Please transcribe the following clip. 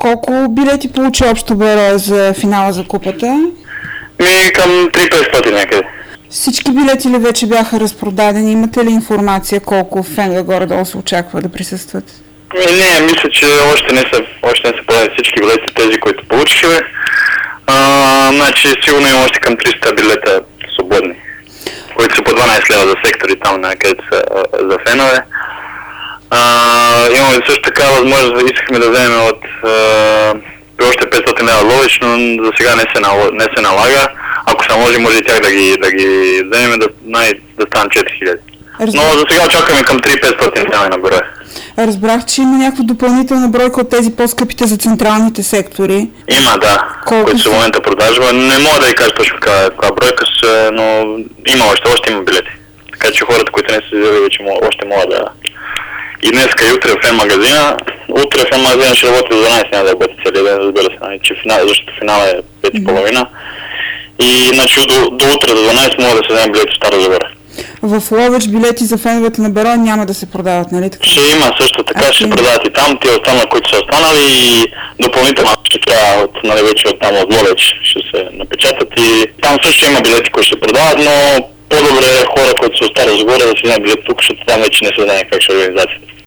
Колко билети получи общо броя за финала за купата? Към 3500 някъде. Всички билети ли вече бяха разпродадени? Имате ли информация колко фенове горе-долу се очаква да присъстват? Не, мисля, че още не са продадени всички билети, тези, които получихме. Значи сигурно има още към 300 билета свободни, които са по 12 лева за сектори там, където са за фенове. Имаме също така възможност, искахме да вземем от още 500 лева Ловеч, но за сега не се налага. Ако се може и тях да ги вземем, да станат 4000. Но за сега очакваме към 3500 лева на броя. Разбрах, че има някаква допълнителна бройка от тези по-скъпите за централните сектори. Има, да, които са в момента продажба. Не мога да ви кажа точно каква бройка са, но има още има билети. Така че хората, които не са взели, вече още могат да... И днеска и утре в фен магазина. Утре в фен магазина ще работи за 12, няма да работи целия ден, разбира се, защото финала е 5:30. И значи до утре до 12 могат да се вземем билети в Стара Загора. В Ловеч билети за феновете на Берой няма да се продават, нали така? Ще има също така, ще се продават и там, тия останали, които са останали, и допълнително ще трябва вече от там от Ловеч ще се напечатат и там също има билети, които ще продават, но по-добре хора, които са от Стара Загора да си вземат билет тук, защото там вече не се знае как ще организацията.